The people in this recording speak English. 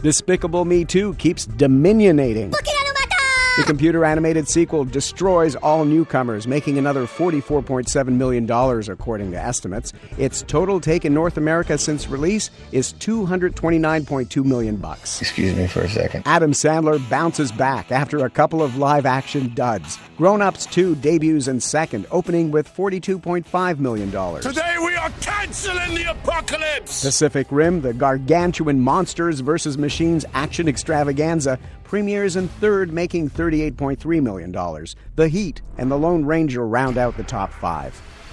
Despicable Me 2 keeps dominionating. The computer-animated sequel destroys all newcomers, making another $44.7 million, according to estimates. Its total take in North America since release is $229.2 million. Excuse me for a second. Adam Sandler bounces back after a couple of live-action duds. Grown Ups 2 debuts in second, opening with $42.5 million. Today we are canceling the apocalypse! Pacific Rim, the gargantuan monsters vs. machines action extravaganza, premieres in third, making $38.3 million. The Heat and The Lone Ranger round out the top five.